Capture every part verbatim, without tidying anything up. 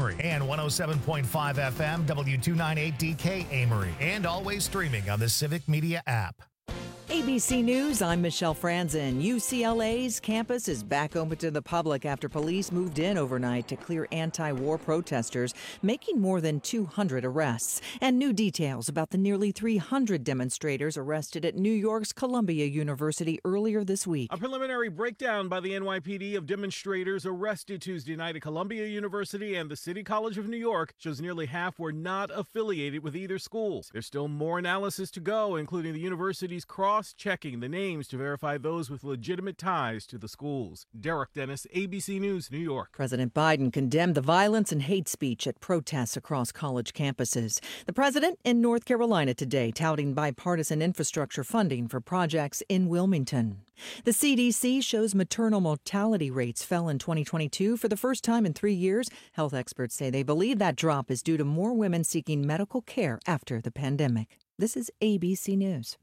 Amory, and one oh seven point five F M W two ninety-eight D K Amory, and always streaming on the Civic Media app. A B C News, I'm Michelle Franzen. U C L A's campus is back open to the public after police moved in overnight to clear anti-war protesters, making more than two hundred arrests. And new details about the nearly three hundred demonstrators arrested at New York's Columbia University earlier this week. A preliminary breakdown by the N Y P D of demonstrators arrested Tuesday night at Columbia University and the City College of New York shows nearly half were not affiliated with either school. There's still more analysis to go, including the university's cross checking the names to verify those with legitimate ties to the schools. Derek Dennis, A B C News, New York. President Biden condemned the violence and hate speech at protests across college campuses. The president in North Carolina today touting bipartisan infrastructure funding for projects in Wilmington. The C D C shows maternal mortality rates fell in twenty twenty-two for the first time in three years. Health experts say they believe that drop is due to more women seeking medical care after the pandemic. This is A B C News.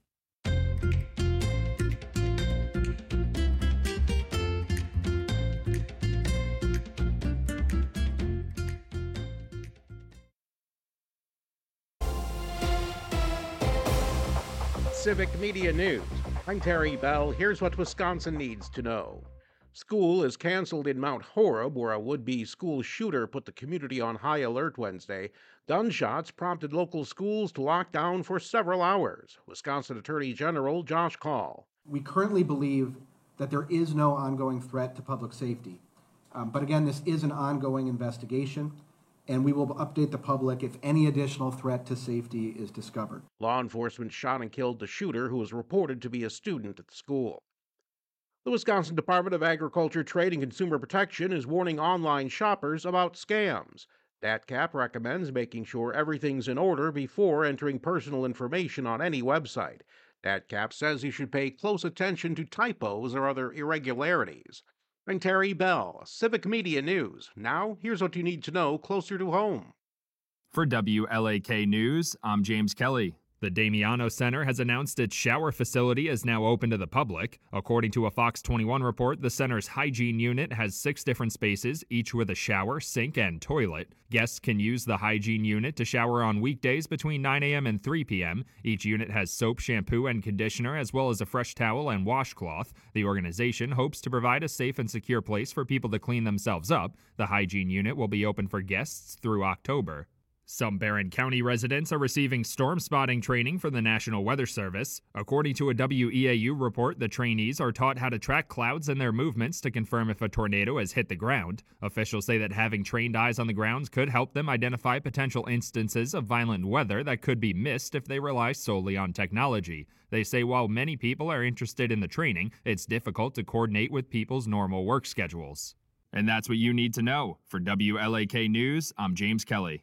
Civic Media News. I'm Terry Bell. Here's what Wisconsin needs to know. School is canceled in Mount Horeb, where a would-be school shooter put the community on high alert Wednesday. Gunshots prompted local schools to lock down for several hours. Wisconsin Attorney General Josh Kaul. We currently believe that there is no ongoing threat to public safety. Um, but again, this is an ongoing investigation, and we will update the public if any additional threat to safety is discovered. Law enforcement shot and killed the shooter, who was reported to be a student at the school. The Wisconsin Department of Agriculture, Trade, and Consumer Protection is warning online shoppers about scams. DATCAP recommends making sure everything's in order before entering personal information on any website. DATCAP says you should pay close attention to typos or other irregularities. I'm Terry Bell, Civic Media News. Now, here's what you need to know closer to home. For W L A K News, I'm James Kelly. The Damiano Center has announced its shower facility is now open to the public. According to a Fox twenty-one report, the center's hygiene unit has six different spaces, each with a shower, sink, and toilet. Guests can use the hygiene unit to shower on weekdays between nine a.m. and three p.m. Each unit has soap, shampoo, and conditioner, as well as a fresh towel and washcloth. The organization hopes to provide a safe and secure place for people to clean themselves up. The hygiene unit will be open for guests through October. Some Barron County residents are receiving storm spotting training from the National Weather Service. According to a W E A U report, the trainees are taught how to track clouds and their movements to confirm if a tornado has hit the ground. Officials say that having trained eyes on the ground could help them identify potential instances of violent weather that could be missed if they rely solely on technology. They say while many people are interested in the training, it's difficult to coordinate with people's normal work schedules. And that's what you need to know. For W L A K News, I'm James Kelly.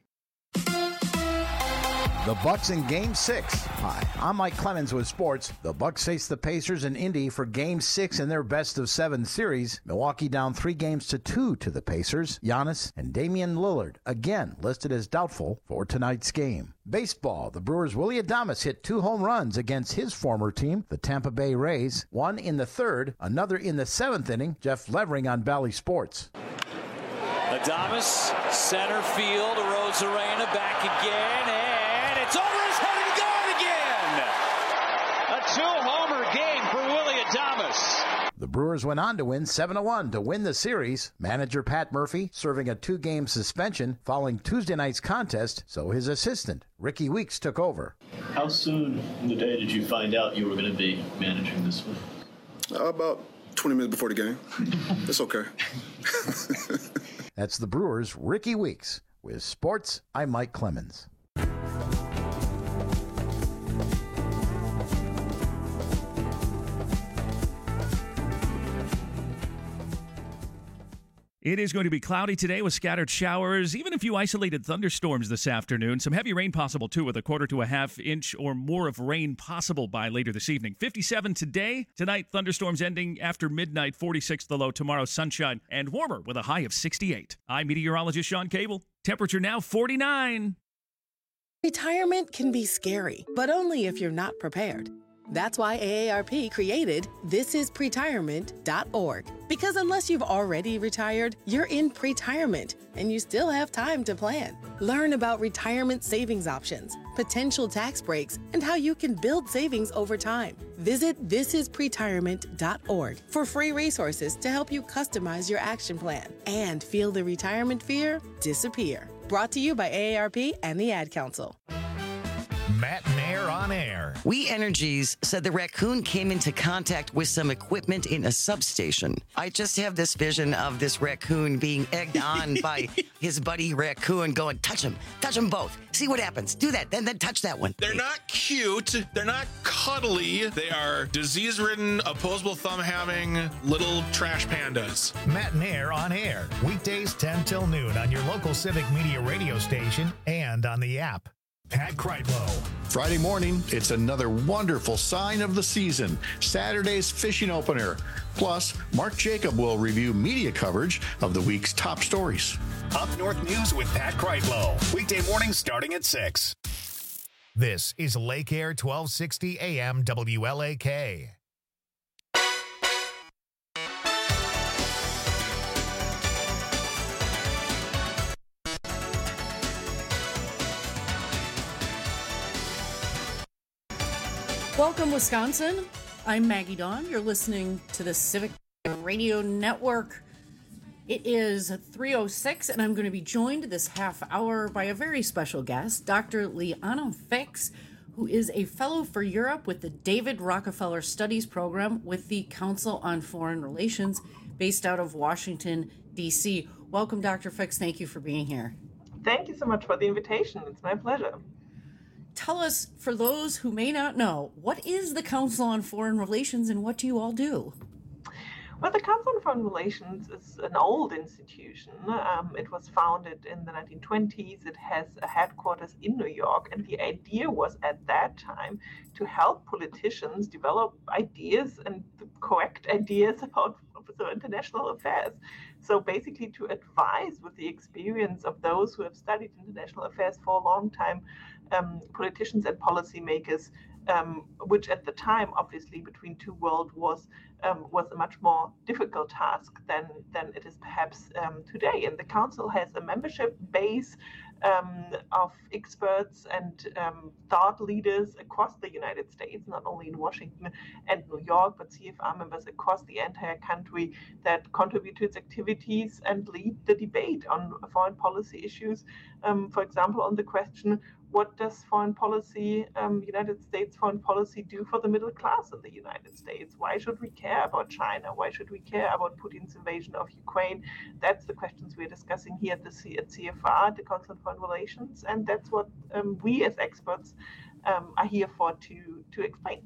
The Bucks in Game six. Hi, I'm Mike Clemens with sports. The Bucks face the Pacers in Indy for Game six in their best-of-seven series. Milwaukee down three games to two to the Pacers. Giannis and Damian Lillard, again listed as doubtful for tonight's game. Baseball, the Brewers' Willy Adames hit two home runs against his former team, the Tampa Bay Rays. One in the third, another in the seventh inning. Jeff Levering on Bally Sports. Adames, center field, Arozarena back again, and it's over his head and gone again! A two-homer game for Willy Adames. The Brewers went on to win seven to one to win the series. Manager Pat Murphy serving a two-game suspension following Tuesday night's contest, so his assistant, Ricky Weeks, took over. How soon in the day did you find out you were going to be managing this one? Uh, about twenty minutes before the game. It's okay. That's the Brewers' Ricky Weeks. With sports, I'm Mike Clemens. It is going to be cloudy today with scattered showers, even a few isolated thunderstorms this afternoon. Some heavy rain possible, too, with a quarter to a half inch or more of rain possible by later this evening. fifty-seven today. Tonight, thunderstorms ending after midnight. forty-six the low. Tomorrow, sunshine and warmer with a high of sixty-eight. I'm meteorologist Sean Cable. Temperature now forty-nine. Retirement can be scary, but only if you're not prepared. That's why A A R P created this is pretirement dot org. Because unless you've already retired, you're in pretirement, and you still have time to plan. Learn about retirement savings options, potential tax breaks, and how you can build savings over time. Visit this is pretirement dot org for free resources to help you customize your action plan and feel the retirement fear disappear. Brought to you by A A R P and the Ad Council. Matt Nair on air. We Energies said the raccoon came into contact with some equipment in a substation. I just have this vision of this raccoon being egged on by his buddy raccoon going, touch him, touch them both. See what happens. Do that, then then touch that one. They're not cute. They're not cuddly. They are disease-ridden, opposable thumb-having little trash pandas. Matt Nair on air. Weekdays ten till noon on your local Civic Media radio station and on the app. Pat Kreitlow. Friday morning, it's another wonderful sign of the season. Saturday's fishing opener. Plus, Mark Jacob will review media coverage of the week's top stories. Up North News with Pat Kreitlow. Weekday mornings starting at six. This is Lake Air twelve sixty A M W L A K. Welcome, Wisconsin. I'm Maggie Dawn. You're listening to the Civic Radio Network. It is three oh six, and I'm going to be joined this half hour by a very special guest, Doctor Liana Fix, who is a fellow for Europe with the David Rockefeller Studies Program with the Council on Foreign Relations, based out of Washington, D C. Welcome, Doctor Fix. Thank you for being here. Thank you so much for the invitation. It's my pleasure. Tell us, for those who may not know, what is the Council on Foreign Relations and what do you all do? Well, the Council on Foreign Relations is an old institution. Um, it was founded in the nineteen twenties. It has a headquarters in New York. And the idea was at that time to help politicians develop ideas and the correct ideas about so international affairs. So basically to advise with the experience of those who have studied international affairs for a long time, um, politicians and policymakers, um, which at the time, obviously, between two world wars, um, was a much more difficult task than, than it is perhaps um, today. And the Council has a membership base um, of experts and um, thought leaders across the United States, not only in Washington and New York, but C F R members across the entire country that contribute to its activities and lead the debate on foreign policy issues. Um, for example, on the question, what does foreign policy, um, United States foreign policy, do for the middle class in the United States? Why should we care about China? Why should we care about Putin's invasion of Ukraine? That's the questions we're discussing here at the C- at C F R, the Council on Foreign Relations, and that's what um, we as experts um, are here for to to explain.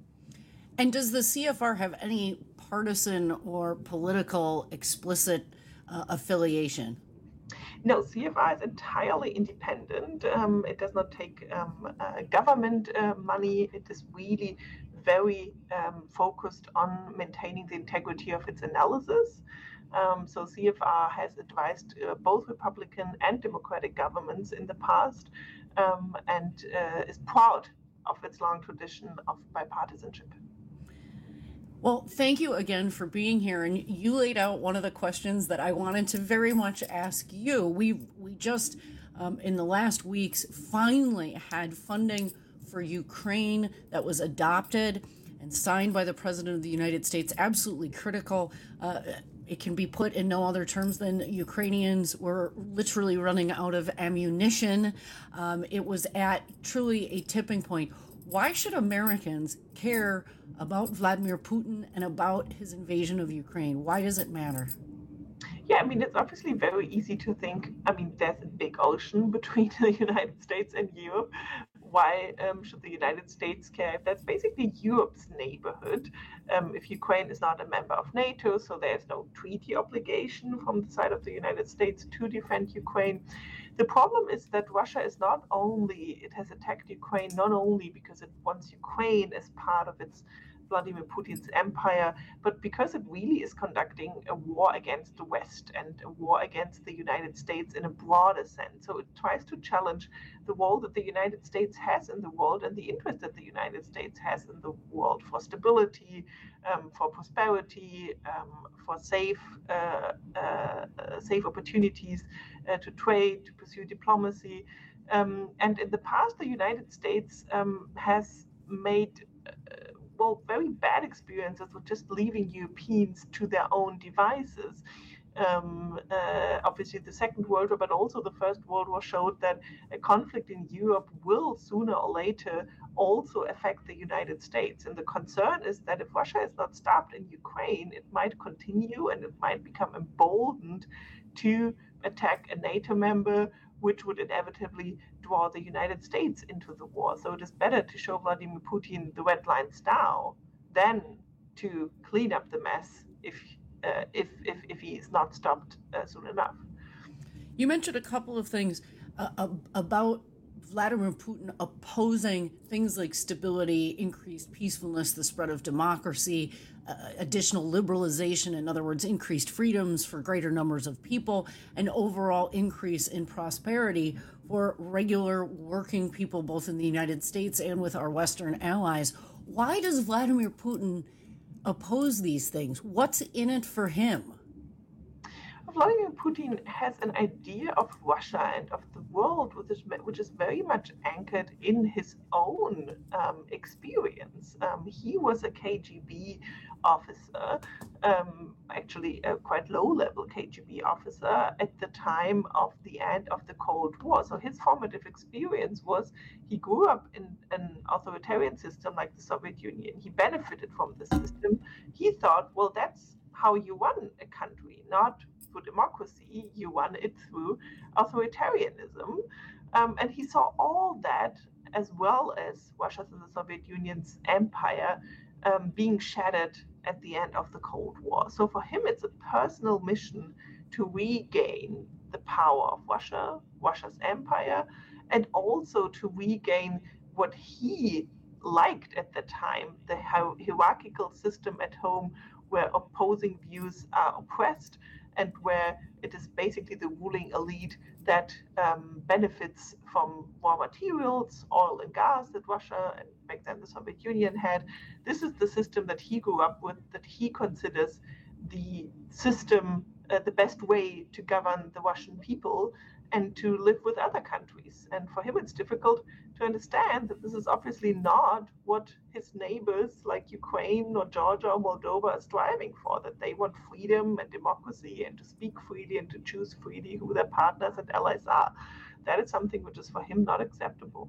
And does the C F R have any partisan or political explicit uh, affiliation? No, C F R is entirely independent. Um, it does not take um, uh, government uh, money. It is really very um, focused on maintaining the integrity of its analysis. Um, so C F R has advised uh, both Republican and Democratic governments in the past um, and uh, is proud of its long tradition of bipartisanship. Well, thank you again for being here. And you laid out one of the questions that I wanted to very much ask you. We we just, um, in the last weeks, finally had funding for Ukraine that was adopted and signed by the President of the United States. Absolutely critical. Uh, it can be put in no other terms than Ukrainians were literally running out of ammunition. Um, it was at truly a tipping point. Why should Americans care about Vladimir Putin and about his invasion of Ukraine? Why does it matter? Yeah, I mean, it's obviously very easy to think, I mean, there's a big ocean between the United States and Europe. Why um, should the United States care? That's basically Europe's neighborhood. Um, if Ukraine is not a member of NATO, so there's no treaty obligation from the side of the United States to defend Ukraine. The problem is that Russia is not only, it has attacked Ukraine not only because it wants Ukraine as part of its Vladimir Putin's empire, but because it really is conducting a war against the West and a war against the United States in a broader sense. So it tries to challenge the role that the United States has in the world and the interest that the United States has in the world for stability, um, for prosperity, um, for safe, uh, uh, safe opportunities uh, to trade, to pursue diplomacy. Um, and in the past, the United States um, has made uh, well, very bad experiences with just leaving Europeans to their own devices. Um, uh, obviously, the Second World War, but also the First World War showed that a conflict in Europe will sooner or later also affect the United States. And the concern is that if Russia is not stopped in Ukraine, it might continue and it might become emboldened to attack a NATO member, which would inevitably draw the United States into the war. So it is better to show Vladimir Putin the red lines now than to clean up the mess if uh, if, if if he is not stopped uh, soon enough. You mentioned a couple of things uh, about Vladimir Putin opposing things like stability, increased peacefulness, the spread of democracy, uh, additional liberalization, in other words, increased freedoms for greater numbers of people, and overall increase in prosperity for regular working people, both in the United States and with our Western allies. Why does Vladimir Putin oppose these things? What's in it for him? Vladimir Putin has an idea of Russia and of the world, which is, which is very much anchored in his own um, experience. Um, he was a K G B officer, um, actually a quite low-level K G B officer at the time of the end of the Cold War. So his formative experience was he grew up in an authoritarian system like the Soviet Union. He benefited from the system. He thought, well, that's how you run a country, not through democracy, you won it through authoritarianism. Um, and he saw all that, as well as Russia's and the Soviet Union's empire, um, being shattered at the end of the Cold War. So for him, it's a personal mission to regain the power of Russia, Russia's empire, and also to regain what he liked at the time, the hierarchical system at home where opposing views are oppressed, and where it is basically the ruling elite that um, benefits from raw materials, oil and gas that Russia and back then the Soviet Union had. This is the system that he grew up with, that he considers the system, uh, the best way to govern the Russian people and to live with other countries. And for him, it's difficult to understand that this is obviously not what his neighbors like Ukraine or Georgia or Moldova are striving for, that they want freedom and democracy and to speak freely and to choose freely who their partners and allies are. That is something which is for him not acceptable.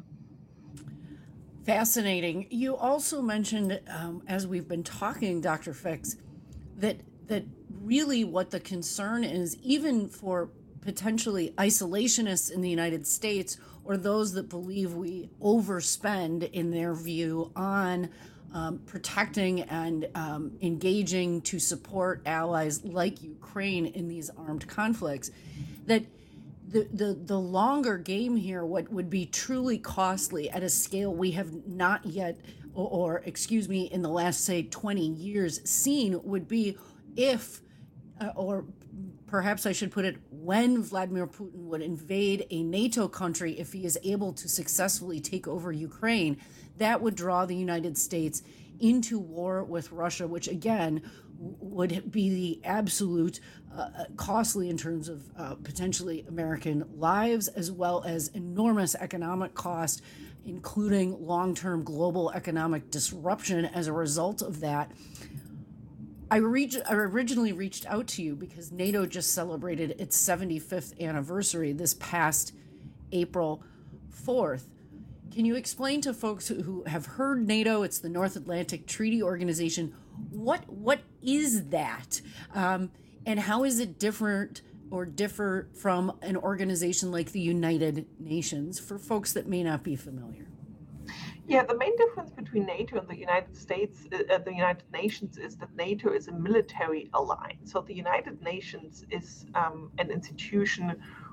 Fascinating. You also mentioned, um, as we've been talking, Doctor Fix, that that really what the concern is, even for potentially isolationists in the United States or those that believe we overspend, in their view, on um, protecting and um, engaging to support allies like Ukraine in these armed conflicts, that the, the, the longer game here, what would be truly costly at a scale we have not yet, or, or excuse me, in the last, say, twenty years seen, would be if, uh, or perhaps I should put it, when Vladimir Putin would invade a NATO country, if he is able to successfully take over Ukraine, that would draw the United States into war with Russia, which again would be the absolute uh, costly in terms of uh, potentially American lives, as well as enormous economic cost, including long-term global economic disruption as a result of that. I, reach, I originally reached out to you because NATO just celebrated its seventy-fifth anniversary this past April fourth. Can you explain to folks who have heard NATO, it's the North Atlantic Treaty Organization, what what is that? Um, and how is it different or differ from an organization like the United Nations for folks that may not be familiar? Yeah, the main difference between NATO and the United States, uh, the United Nations, is that NATO is a military alliance. So the United Nations is um, an institution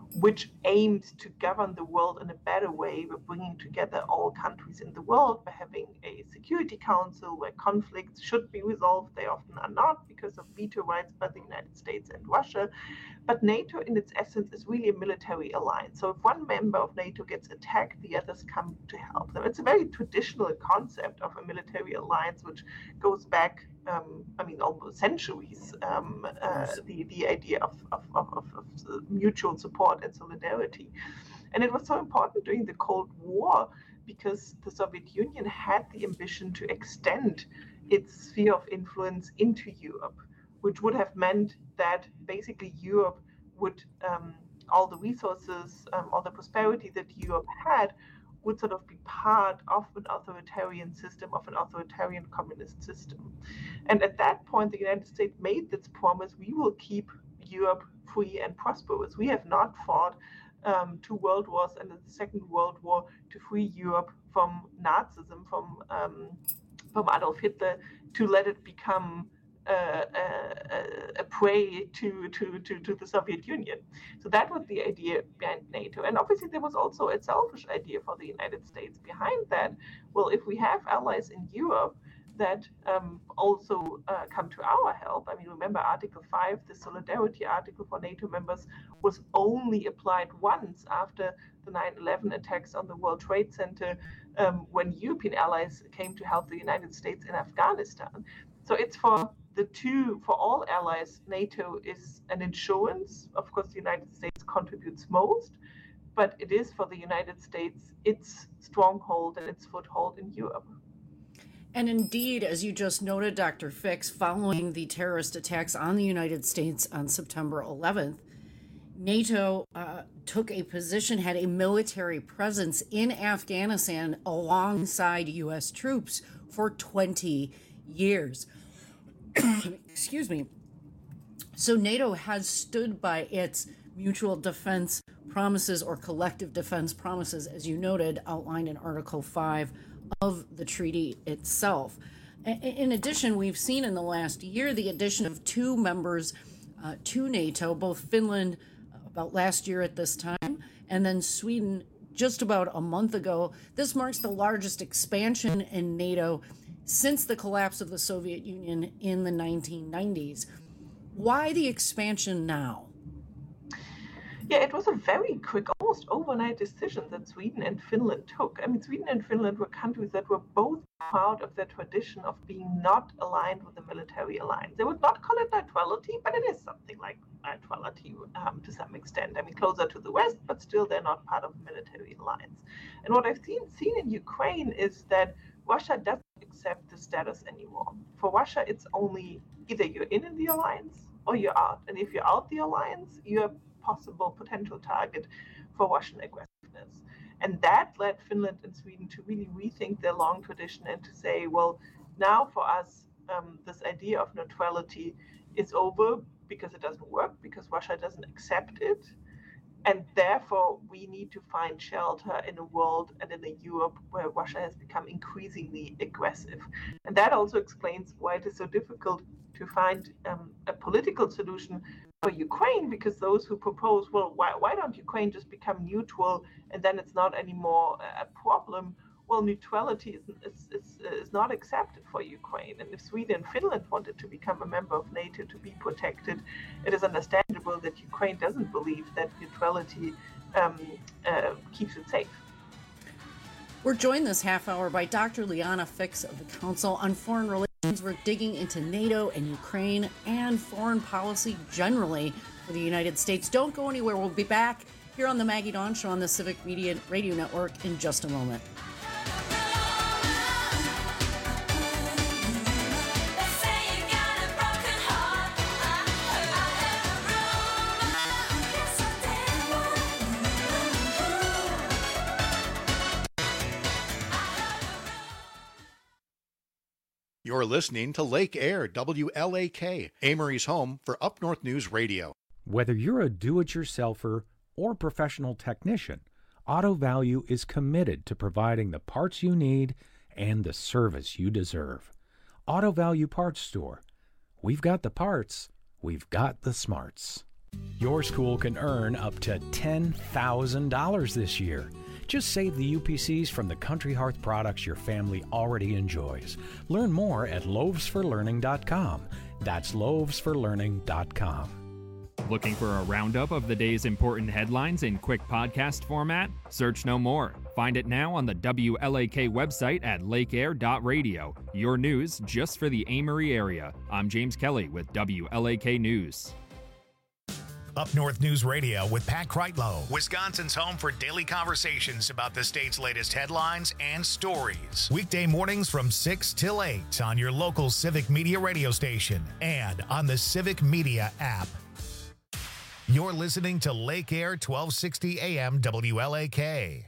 which aims to govern the world in a better way by bringing together all countries in the world, by having a Security Council where conflicts should be resolved. They often are not because of veto rights by the United States and Russia. But NATO, in its essence, is really a military alliance. So if one member of NATO gets attacked, the others come to help them. It's a very traditional concept of a military alliance, which goes back, um, I mean, almost centuries, um, uh, the, the idea of, of, of, of mutual support and solidarity. And it was so important during the Cold War because the Soviet Union had the ambition to extend its sphere of influence into Europe, which would have meant that basically Europe would, um, all the resources, um, all the prosperity that Europe had would sort of be part of an authoritarian system, of an authoritarian communist system. And at that point, the United States made this promise: we will keep Europe free and prosperous. We have not fought um, two world wars and the Second World War to free Europe from Nazism, from um, from Adolf Hitler, to let it become uh, a, a prey to, to, to, to the Soviet Union. So that was the idea behind NATO. And obviously there was also a selfish idea for the United States behind that. Well, if we have allies in Europe that um, also uh, come to our help. I mean, remember Article five, the solidarity article for NATO members, was only applied once after the nine eleven attacks on the World Trade Center, um, when European allies came to help the United States in Afghanistan. So it's for the two, for all allies, NATO is an insurance. Of course, the United States contributes most, but it is for the United States its stronghold and its foothold in Europe. And indeed, as you just noted, Doctor Fix, following the terrorist attacks on the United States on September eleventh, NATO uh, took a position, had a military presence in Afghanistan alongside U S troops for twenty years. Excuse me. So NATO has stood by its mutual defense promises or collective defense promises, as you noted, outlined in Article five of the treaty itself. In addition, we've seen in the last year the addition of two members uh, to NATO, both Finland about last year at this time, and then Sweden just about a month ago. This marks the largest expansion in NATO since the collapse of the Soviet Union in the nineteen nineties. Why the expansion now? Yeah, it was a very quick, almost overnight decision that Sweden and Finland took. I mean, Sweden and Finland were countries that were both proud of their tradition of being not aligned with a military alliance. They would not call it neutrality, but it is something like neutrality um, to some extent. I mean, closer to the West, but still they're not part of a military alliance. And what I've seen, seen in Ukraine is that Russia doesn't accept the status anymore. For Russia, it's only either you're in, in the alliance or you're out. And if you're out the alliance, you're possible potential target for Russian aggressiveness. And that led Finland and Sweden to really rethink their long tradition and to say, well, now for us, um, this idea of neutrality is over because it doesn't work, because Russia doesn't accept it. And therefore, we need to find shelter in a world and in a Europe where Russia has become increasingly aggressive. And that also explains why it is so difficult to find um, a political solution for Ukraine, because those who propose, well, why, why don't Ukraine just become neutral and then it's not anymore a problem? Well, neutrality is, is, is, is not accepted for Ukraine. And if Sweden and Finland wanted to become a member of NATO to be protected, it is understandable that Ukraine doesn't believe that neutrality um, uh, keeps it safe. We're joined this half hour by Doctor Liana Fix of the Council on Foreign Relations. We're digging into NATO and Ukraine and foreign policy generally for the United States. Don't go anywhere. We'll be back here on the Maggie Dawn Show on the Civic Media Radio Network in just a moment. You're listening to Lake Air, W L A K, Amory's home for Up North News Radio. Whether you're a do-it-yourselfer or professional technician, Auto Value is committed to providing the parts you need and the service you deserve. Auto Value Parts Store. We've got the parts, we've got the smarts. Your school can earn up to ten thousand dollars this year. Just save the U P Cs from the Country Hearth products your family already enjoys. Learn more at loaves for learning dot com. That's loaves for learning dot com. Looking for a roundup of the day's important headlines in quick podcast format? Search no more. Find it now on the W L A K website at lake air dot radio. Your news just for the Amory area. I'm James Kelly with W L A K News. Up North News Radio with Pat Kreitlow, Wisconsin's home for daily conversations about the state's latest headlines and stories. Weekday mornings from six till eight on your local Civic Media radio station and on the Civic Media app. You're listening to Lake Air twelve sixty A M W L A K.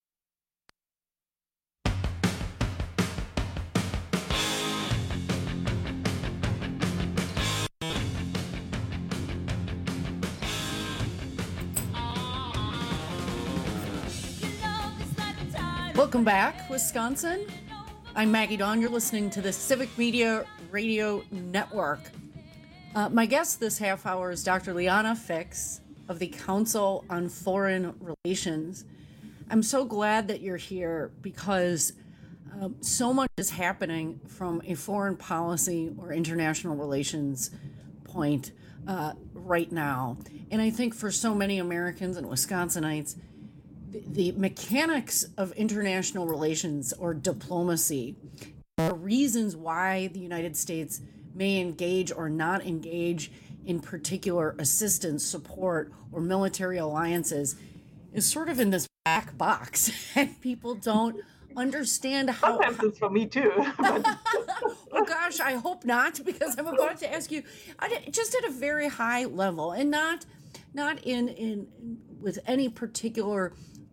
Welcome back, Wisconsin. I'm Maggie Dawn. You're listening to the Civic Media Radio Network. Uh, my guest this half hour is Doctor Liana Fix of the Council on Foreign Relations. I'm so glad that you're here because um, so much is happening from a foreign policy or international relations point uh, right now. And I think for so many Americans and Wisconsinites, the mechanics of international relations or diplomacy are reasons why the United States may engage or not engage in particular assistance, support, or military alliances is sort of in this black box, and people don't understand how. Sometimes it's for me too. Oh gosh, I hope not, because I'm about to ask you just at a very high level, and not not in in with any particular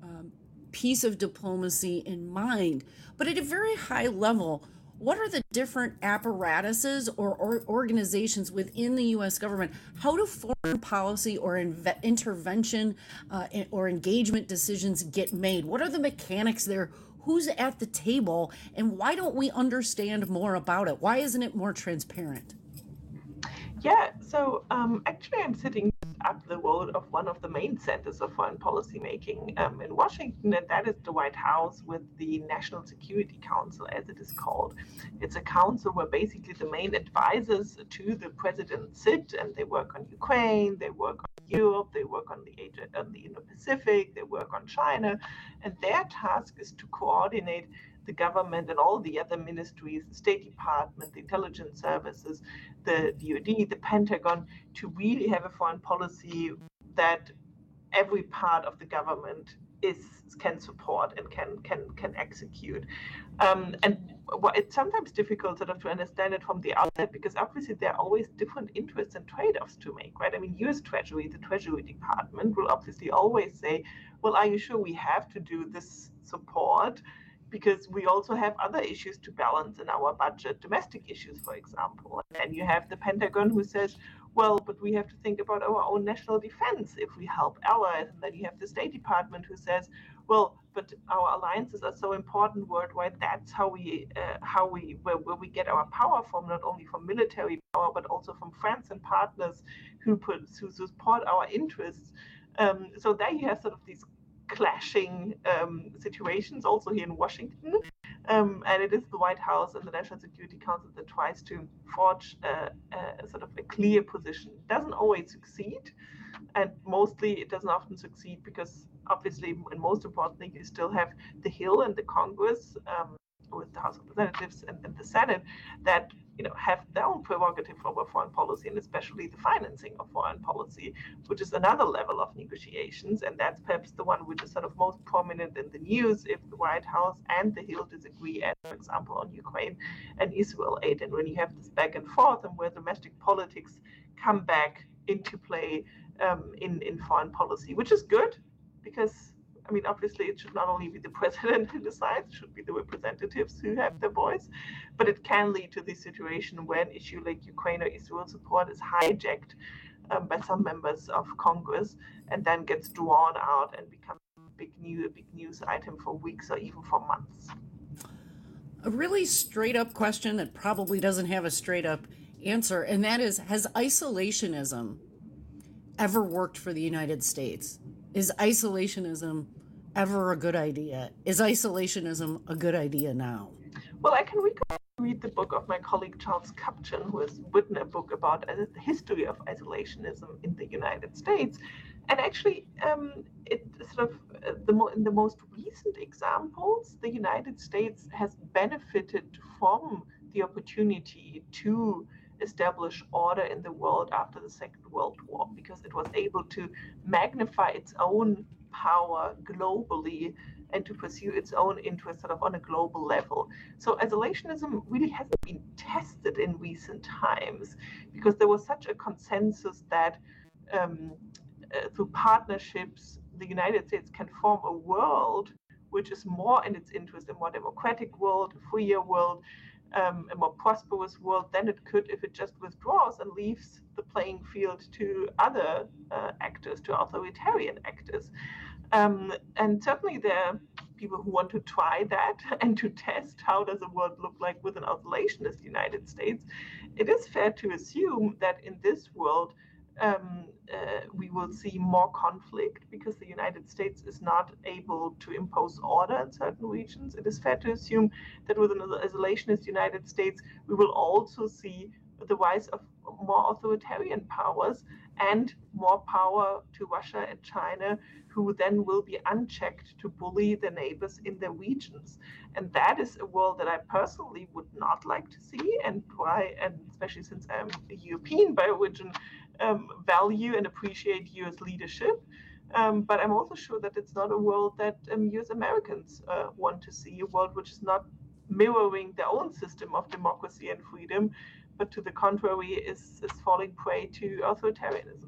piece of diplomacy in mind, but at a very high level, what are the different apparatuses or, or organizations within the U S government? How do foreign policy or inve- intervention uh, or engagement decisions get made? What are the mechanics there? Who's at the table? And why don't we understand more about it? Why isn't it more transparent? Yeah, so um, actually I'm sitting up the road of one of the main centers of foreign policy making um, in Washington, and that is the White House with the National Security Council, as it is called. It's a council where basically the main advisors to the president sit, and they work on Ukraine, they work on Europe, they work on the, on the Indo-Pacific, they work on China, and their task is to coordinate the government and all the other ministries, the State Department, the intelligence services, the D O D, the Pentagon, to really have a foreign policy that every part of the government is can support and can can can execute. Um, and well, it's sometimes difficult sort of to understand it from the outside, because obviously there are always different interests and trade-offs to make, right? I mean, U S Treasury, the Treasury Department will obviously always say, well, are you sure we have to do this support? Because we also have other issues to balance in our budget, domestic issues, for example. And you have the Pentagon who says, well, but we have to think about our own national defense if we help allies. And then you have the State Department who says, well, but our alliances are so important worldwide. That's how we, uh, how we, where, where we get our power from, not only from military power, but also from friends and partners who, put, who support our interests. Um, so there you have sort of these clashing um, situations also here in Washington. Um, and it is the White House and the National Security Council that tries to forge a, a sort of a clear position. It doesn't always succeed, and mostly it doesn't often succeed because obviously, and most importantly, you still have the Hill and the Congress um, with the House of Representatives and, and the Senate that you know have their own prerogative over foreign policy, and especially the financing of foreign policy, which is another level of negotiations. And that's perhaps the one which is sort of most prominent in the news if the White House and the Hill disagree, as for example, on Ukraine and Israel aid. And when you have this back and forth and where domestic politics come back into play um, in, in foreign policy, which is good because I mean, obviously, it should not only be the president who decides, it should be the representatives who have the voice, but it can lead to this situation where an issue like Ukraine or Israel support is hijacked um, by some members of Congress and then gets drawn out and becomes a big, new, a big news item for weeks or even for months. A really straight up question that probably doesn't have a straight up answer, and that is, has isolationism ever worked for the United States? Is isolationism ever a good idea? Is isolationism a good idea now? Well, I can read the book of my colleague Charles Kupchan, who has written a book about uh, the history of isolationism in the United States. And actually, um, it sort of uh, the mo- in the most recent examples, the United States has benefited from the opportunity to establish order in the world after the Second World War, because it was able to magnify its own power globally and to pursue its own interests sort of on a global level. So isolationism really hasn't been tested in recent times because there was such a consensus that um, uh, through partnerships, the United States can form a world which is more in its interest, a more democratic world, a freer world, um, a more prosperous world than it could if it just withdraws and leaves the playing field to other uh, actors, to authoritarian actors. Um, and certainly there are people who want to try that and to test how does a world look like with an isolationist United States. It is fair to assume that in this world, um, uh, we will see more conflict because the United States is not able to impose order in certain regions. It is fair to assume that with an isolationist United States, we will also see the rise of more authoritarian powers and more power to Russia and China, who then will be unchecked to bully their neighbors in their regions. And that is a world that I personally would not like to see, and why, and especially since I'm a European by origin, um, value and appreciate U S leadership. Um, but I'm also sure that it's not a world that um, U S Americans uh, want to see, a world which is not mirroring their own system of democracy and freedom, but to the contrary is, is falling prey to authoritarianism.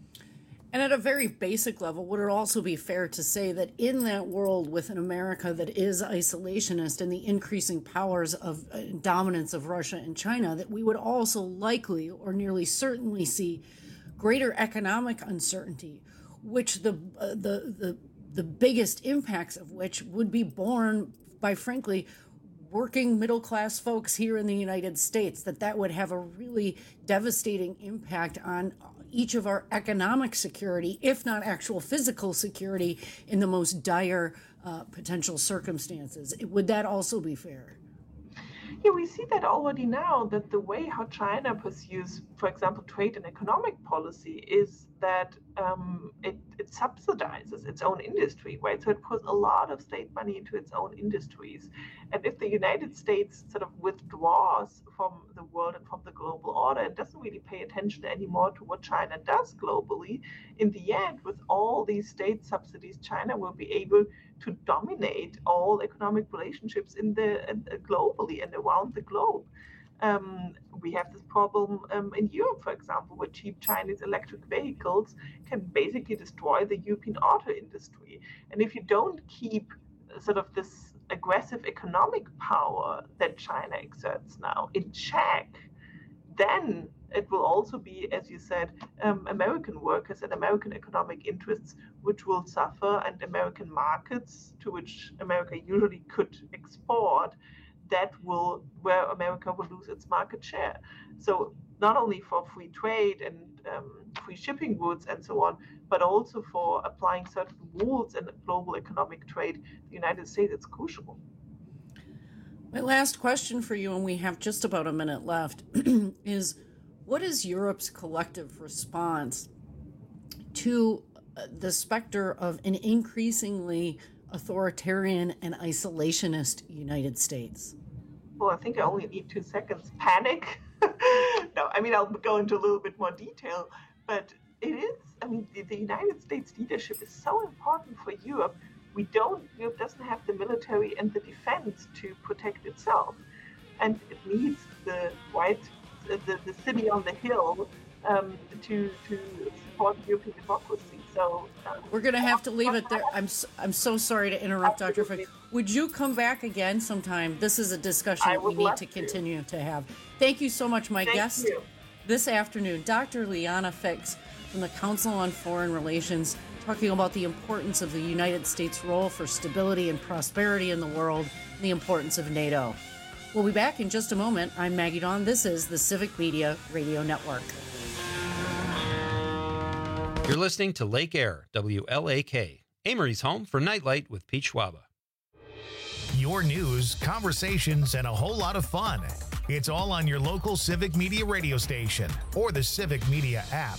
And at a very basic level, would it also be fair to say that in that world with an America that is isolationist and the increasing powers of uh, dominance of Russia and China, that we would also likely or nearly certainly see greater economic uncertainty, which the uh, the the the biggest impacts of which would be borne by, frankly, working middle class folks here in the United States, that that would have a really devastating impact on each of our economic security, if not actual physical security, in the most dire uh, potential circumstances. Would that also be fair? Yeah, we see that already now, that the way how China pursues, for example, trade and economic policy is that um, it, it subsidizes its own industry, right? So it puts a lot of state money into its own industries. And if the United States sort of withdraws from the world and from the global order and doesn't really pay attention anymore to what China does globally, in the end, with all these state subsidies, China will be able to dominate all economic relationships in the uh, globally and around the globe. Um, we have this problem um, in Europe, for example, where cheap Chinese electric vehicles can basically destroy the European auto industry. And if you don't keep sort of this aggressive economic power that China exerts now in check, then it will also be, as you said, um, American workers and American economic interests which will suffer, and American markets to which America usually could export, that will, where America will lose its market share. So not only for free trade and um, free shipping routes and so on, but also for applying certain rules in global economic trade, the United States is crucial. My last question for you, and we have just about a minute left, is what is Europe's collective response to the specter of an increasingly authoritarian and isolationist United States? Well, I think I only need two seconds. Panic? No, I mean, I'll go into a little bit more detail, but it is, I mean, the, the United States leadership is so important for Europe. We don't, Europe doesn't have the military and the defense to protect itself. And it needs the right, the, the city on the hill um, to, to support European democracy. So um, we're going to have to leave it there. I'm so, I'm so sorry to interrupt, Doctor Fick. Would you come back again sometime? This is a discussion that we need to continue to have. Thank you so much, my Thank guest you. This afternoon, Doctor Liana Fix from the Council on Foreign Relations, talking about the importance of the United States' role for stability and prosperity in the world, and the importance of NATO. We'll be back in just a moment. I'm Maggie Dawn. This is the Civic Media Radio Network. You're listening to Lake Air, W L A K, Amory's home for Nightlight with Pete Schwaba. Your news, conversations, and a whole lot of fun. It's all on your local Civic Media radio station or the Civic Media app.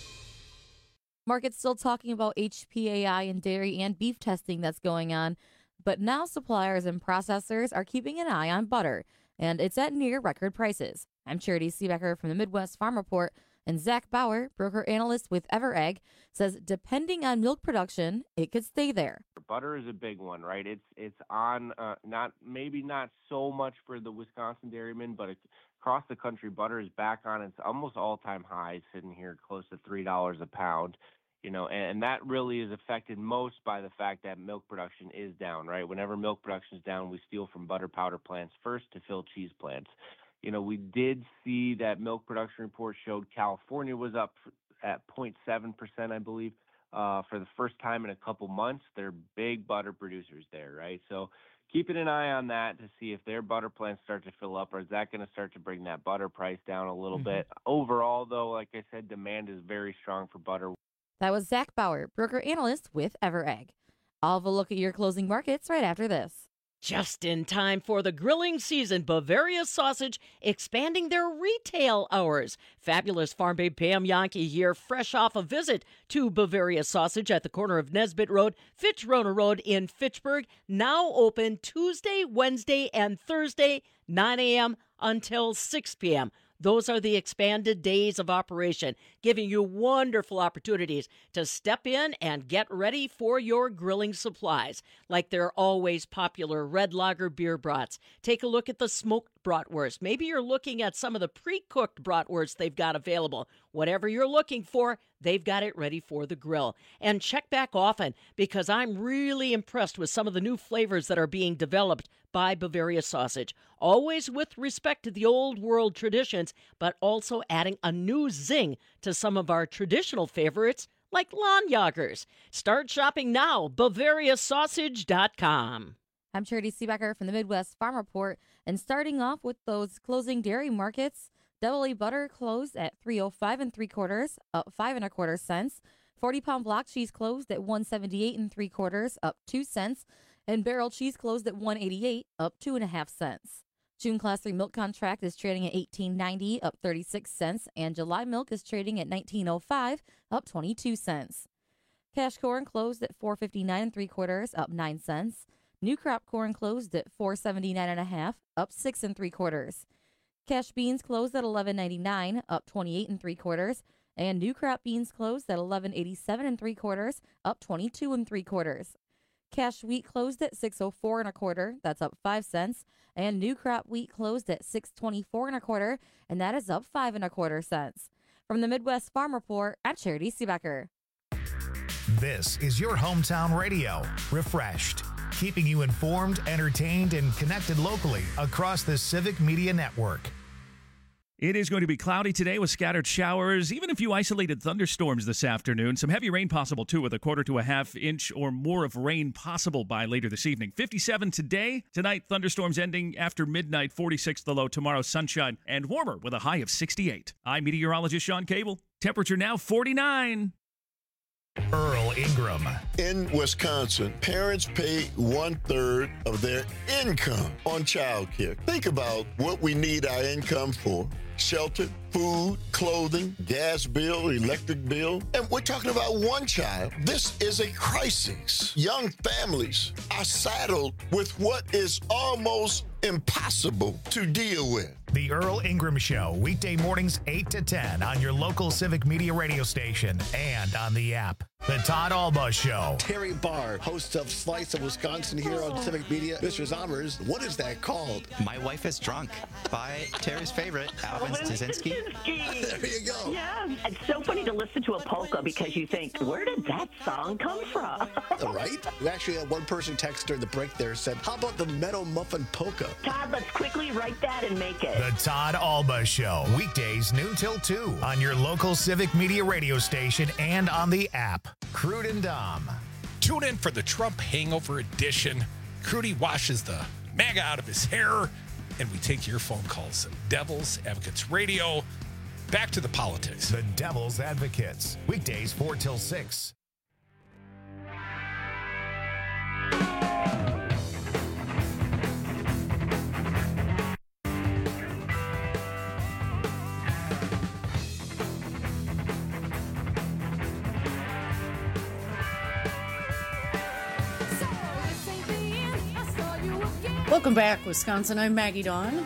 Market's still talking about H P A I and dairy and beef testing that's going on, but now suppliers and processors are keeping an eye on butter, and it's at near record prices. I'm Charity Seebecker from the Midwest Farm Report, and Zach Bauer, broker analyst with EverEgg, says depending on milk production, it could stay there. Butter is a big one, right? It's it's on uh, not maybe not so much for the Wisconsin dairymen, but it's, across the country, butter is back on its almost all-time high, sitting here close to three dollars a pound. You know, and, and that really is affected most by the fact that milk production is down, right? Whenever milk production is down, we steal from butter powder plants first to fill cheese plants. You know, we did see that milk production report showed California was up at zero point seven percent, I believe, uh, for the first time in a couple months. They're big butter producers there, right? So keeping an eye on that to see if their butter plants start to fill up, or is that going to start to bring that butter price down a little mm-hmm. bit? Overall, though, like I said, demand is very strong for butter. That was Zach Bauer, broker analyst with EverEgg. I'll have a look at your closing markets right after this. Just in time for the grilling season, Bavaria Sausage expanding their retail hours. Fabulous farm babe Pam Yankee here, fresh off a visit to Bavaria Sausage at the corner of Nesbitt Road, Fitch-Rona Road in Fitchburg. Now open Tuesday, Wednesday, and Thursday, nine a.m. until six p.m. Those are the expanded days of operation, giving you wonderful opportunities to step in and get ready for your grilling supplies, like their always popular red lager beer brats. Take a look at the smoked bratwurst. Maybe you're looking at some of the pre-cooked bratwurst they've got available. Whatever you're looking for, they've got it ready for the grill. And check back often, because I'm really impressed with some of the new flavors that are being developed by Bavaria Sausage. Always with respect to the old world traditions, but also adding a new zing to some of our traditional favorites, like lawn joggers. Start shopping now, Bavaria Sausage dot com. I'm Charity Seebecker from the Midwest Farm Report, and starting off with those closing dairy markets, Double A butter closed at three oh five and three quarters, up five and a quarter cents. forty pound block cheese closed at one seventy-eight and three quarters, up two cents. And barrel cheese closed at one eighty-eight, up two and a half cents. June Class three milk contract is trading at eighteen ninety, up thirty-six cents. And July milk is trading at nineteen oh five, up twenty-two cents. Cash corn closed at four fifty-nine and three quarters, up nine cents. New crop corn closed at four seventy-nine and a half, up six and three quarters. Cash beans closed at eleven ninety-nine, up twenty-eight and three quarters, and new crop beans closed at eleven eighty-seven and three quarters, up twenty-two and three quarters. Cash wheat closed at six oh four and a quarter, that's up five cents, and new crop wheat closed at six twenty-four and a quarter, and that is up five and a quarter cents. From the Midwest Farm Report, I'm Charity Seebecker. This is your hometown radio, refreshed, keeping you informed, entertained, and connected locally across the Civic Media Network. It is going to be cloudy today with scattered showers, even a few isolated thunderstorms this afternoon. Some heavy rain possible, too, with a quarter to a half inch or more of rain possible by later this evening. fifty-seven today. Tonight, thunderstorms ending after midnight. forty-six the low. Tomorrow, sunshine and warmer with a high of sixty-eight. I'm meteorologist Sean Cable. Temperature now forty-nine. Earl Ingram. In Wisconsin, parents pay one-third of their income on child care. Think about what we need our income for. Shelter, food, clothing, gas bill, electric bill. And we're talking about one child. This is a crisis. Young families are saddled with what is almost impossible to deal with. The Earl Ingram Show, weekday mornings eight to ten on your local Civic Media radio station and on the app. The Todd Alba Show. Terry Barr, host of Slice of Wisconsin here on Civic Media. Mister Zommers, what is that called? My Wife is Drunk by Terry's favorite, Alvin Stasinski. There you go. Yeah, it's so funny to listen to a polka because you think, where did that song come from? Right? We actually had one person text during the break there said, how about the Meadow Muffin Polka? Todd, let's quickly write that and make it. The Todd Alba Show, weekdays noon till two on your local Civic Media radio station and on the app. Crude and Dom. Tune in for the Trump Hangover Edition. Crudy washes the MAGA out of his hair, and we take your phone calls. Devils Advocates Radio. back to the politics. The Devil's Advocates, weekdays four till six. Welcome back, Wisconsin. I'm Maggie Dawn.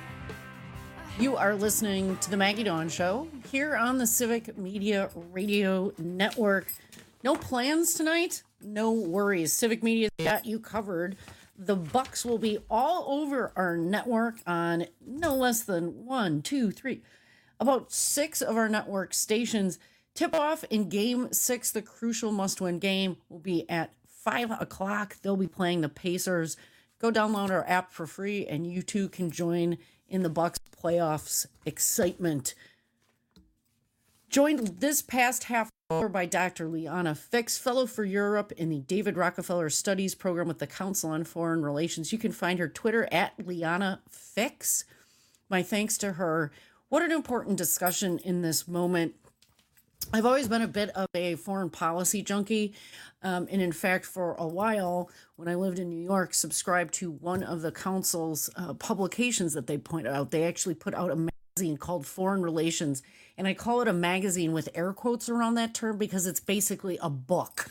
You are listening to the Maggie Dawn Show here on the Civic Media Radio Network. No plans tonight? No worries. Civic Media's got you covered. The Bucks will be all over our network on no less than one, two, three, about six of our network stations. Tip-off in Game six, the crucial must-win game, will be at five o'clock. They'll be playing the Pacers. Go download our app for free, and you too can join in the Bucks playoffs excitement. Joined this past half hour by Doctor Liana Fix, Fellow for Europe in the David Rockefeller Studies Program with the Council on Foreign Relations. You can find her Twitter at Liana Fix. My thanks to her. What an important discussion in this moment. I've always been a bit of a foreign policy junkie, um, and in fact, for a while, when I lived in New York, subscribed to one of the council's uh, publications that they pointed out. They actually put out a magazine called Foreign Relations, and I call it a magazine with air quotes around that term because it's basically a book.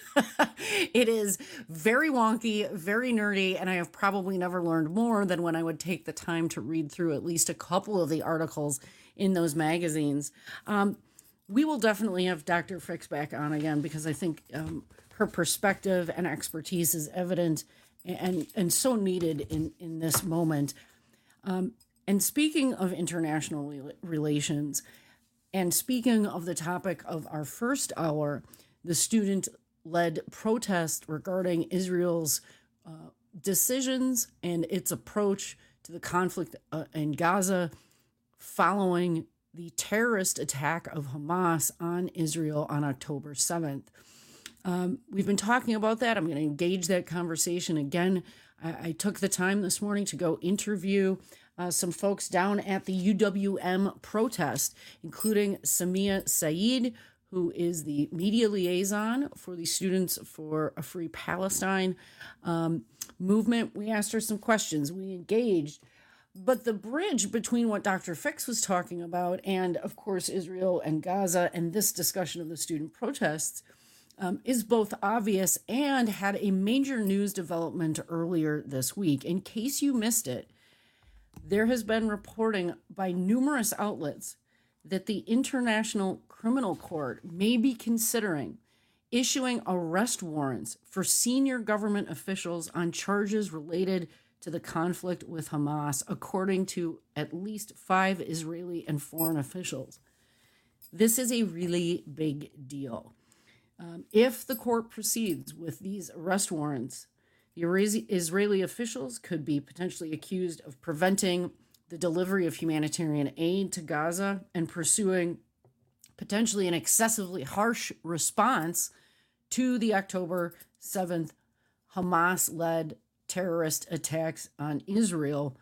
It is very wonky, very nerdy, and I have probably never learned more than when I would take the time to read through at least a couple of the articles in those magazines. Um, We will definitely have Doctor Fix back on again because I think um, her perspective and expertise is evident and and so needed in, in this moment. Um, and speaking of international re- relations, and speaking of the topic of our first hour, the student-led protest regarding Israel's uh, decisions and its approach to the conflict uh, in Gaza following the terrorist attack of Hamas on Israel on October seventh. Um, we've been talking about that. I'm going to engage that conversation again. I, I took the time this morning to go interview uh, some folks down at the U W M protest, including Samia Saeed, who is the media liaison for the Students for a Free Palestine um, movement. We asked her some questions. We engaged. But the bridge between what Doctor Fix was talking about and, of course, Israel and Gaza and this discussion of the student protests um, is both obvious and had a major news development earlier this week. In case you missed it, there has been reporting by numerous outlets that the International Criminal Court may be considering issuing arrest warrants for senior government officials on charges related to the conflict with Hamas, according to at least five Israeli and foreign officials. This is a really big deal. Um, if the court proceeds with these arrest warrants, the Israeli officials could be potentially accused of preventing the delivery of humanitarian aid to Gaza and pursuing potentially an excessively harsh response to the October seventh Hamas-led terrorist attacks on Israel,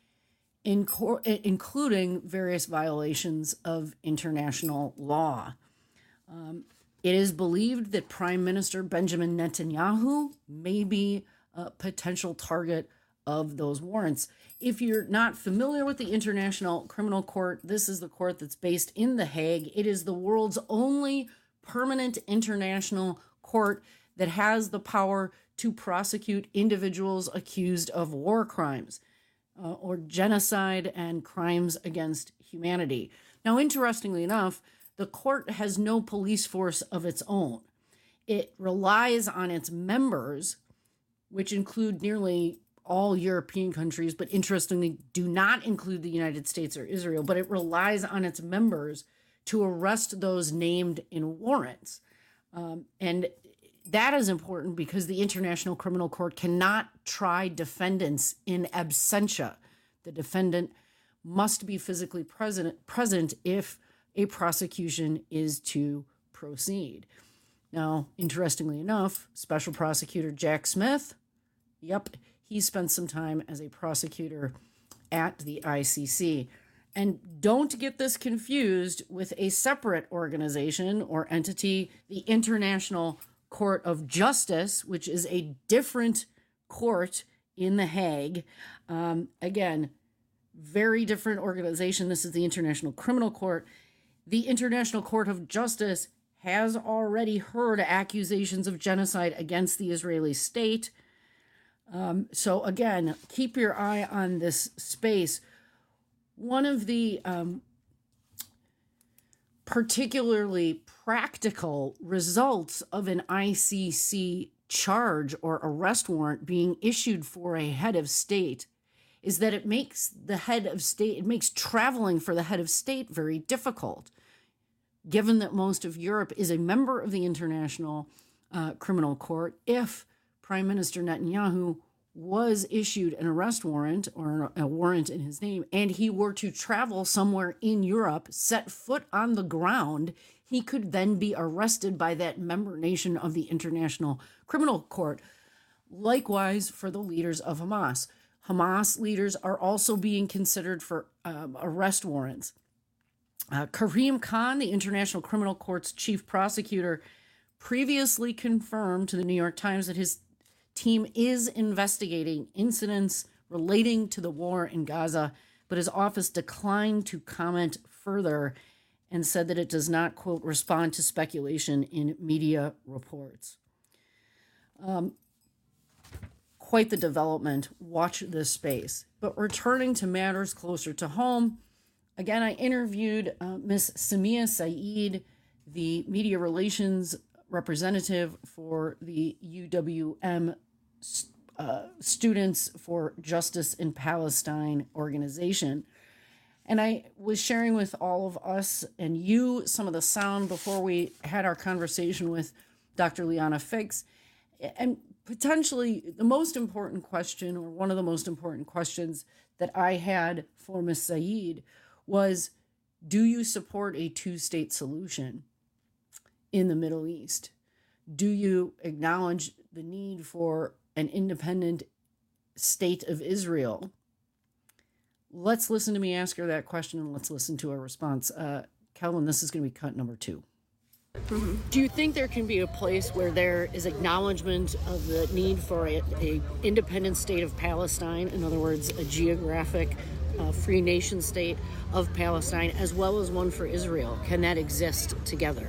in co- including various violations of international law. Um, it is believed that Prime Minister Benjamin Netanyahu may be a potential target of those warrants. If you're not familiar with the International Criminal Court, this is the court that's based in The Hague. It is the world's only permanent international court that has the power to prosecute individuals accused of war crimes uh, or genocide and crimes against humanity. Now, interestingly enough, the court has no police force of its own. It relies on its members, which include nearly all European countries, but interestingly do not include the United States or Israel, but it relies on its members to arrest those named in warrants. Um, and that is important because the International Criminal Court cannot try defendants in absentia. The defendant must be physically present, present if a prosecution is to proceed. Now, interestingly enough, Special Prosecutor Jack Smith, yep, he spent some time as a prosecutor at the I C C. And don't get this confused with a separate organization or entity, the International Court of Justice, which is a different court in The Hague. Um, again, very different organization. This is the International Criminal Court. The International Court of Justice has already heard accusations of genocide against the Israeli state. Um, so again, keep your eye on this space. One of the um, particularly practical results of an I C C charge or arrest warrant being issued for a head of state is that it makes the head of state, it makes traveling for the head of state very difficult, given that most of Europe is a member of the International uh, Criminal Court. If Prime Minister Netanyahu was issued an arrest warrant or a warrant in his name, and he were to travel somewhere in Europe, set foot on the ground, he could then be arrested by that member nation of the International Criminal Court. Likewise for the leaders of Hamas. Hamas leaders are also being considered for um, arrest warrants. Uh, Karim Khan, the International Criminal Court's chief prosecutor, previously confirmed to the New York Times that his team is investigating incidents relating to the war in Gaza, but his office declined to comment further and said that it does not, quote, respond to speculation in media reports. Um, quite the development. Watch this space. But returning to matters closer to home, again, I interviewed uh, Miss Samia Saeed, the media relations representative for the U W M uh, Students for Justice in Palestine organization. And I was sharing with all of us and you some of the sound before we had our conversation with Doctor Liana Fix. And potentially the most important question, or one of the most important questions that I had for Miz Saeed was, do you support a two-state solution in the Middle East? Do you acknowledge the need for an independent state of Israel? Let's listen to me ask her that question, and let's listen to her response. Uh, Kelvin, this is going to be cut number two. Mm-hmm. Do you think there can be a place where there is acknowledgement of the need for a, a independent state of Palestine, in other words, a geographic uh, free nation state of Palestine, as well as one for Israel? Can that exist together?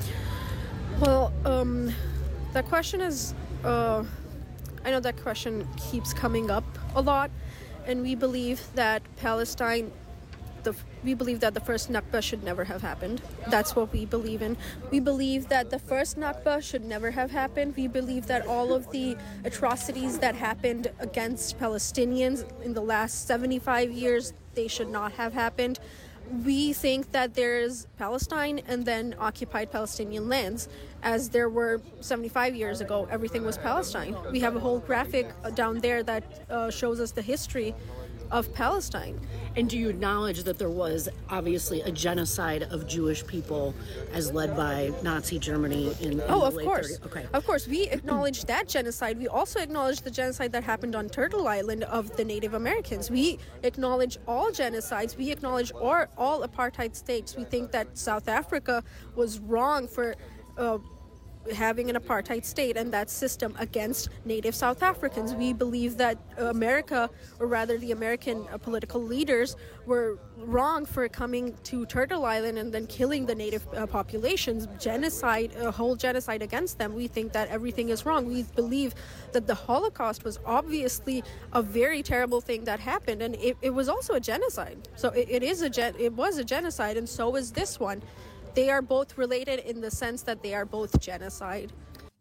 Well, um, that question is, uh, I know that question keeps coming up a lot, and we believe that Palestine, the we believe that the first Nakba should never have happened. That's what we believe in. We believe that the first Nakba should never have happened. We believe that all of the atrocities that happened against Palestinians in the last seventy-five years, they should not have happened. We think that there's Palestine and then occupied Palestinian lands. As there were seventy-five years ago, everything was Palestine. We have a whole graphic down there that uh, shows us the history of Palestine. And do you acknowledge that there was obviously a genocide of Jewish people as led by Nazi Germany in, in oh, the of late course. thirties? Okay. Of course, we acknowledge that genocide. We also acknowledge the genocide that happened on Turtle Island of the Native Americans. We acknowledge all genocides. We acknowledge all, all apartheid states. We think that South Africa was wrong for uh, having an apartheid state and that system against native South Africans. We believe that America, or rather the American uh, political leaders, were wrong for coming to Turtle Island and then killing the native uh, populations, genocide, a whole genocide against them. We think that everything is wrong. We believe that the Holocaust was obviously a very terrible thing that happened, and it, it was also a genocide. So it, it is a gen- it was a genocide, and so is this one. They are both related in the sense that they are both genocide.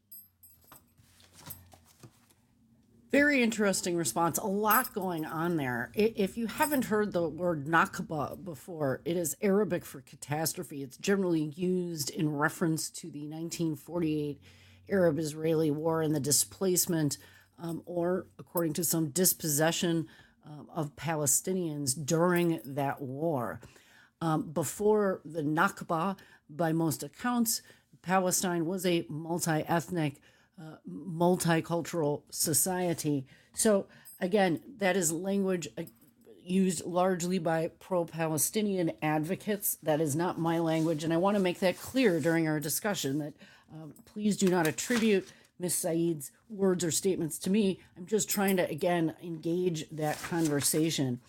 Very interesting response. A lot going on there. If you haven't heard the word Nakba before, it is Arabic for catastrophe. It's generally used in reference to the nineteen forty-eight Arab-Israeli War and the displacement, um, or according to some, dispossession um, of Palestinians during that war. Um, before the Nakba, by most accounts, Palestine was a multi-ethnic, uh, multicultural society. So again, that is language, uh, used largely by pro-Palestinian advocates. That is not my language, and I want to make that clear during our discussion that uh, please do not attribute Miz Saeed's words or statements to me. I'm just trying to, again, engage that conversation.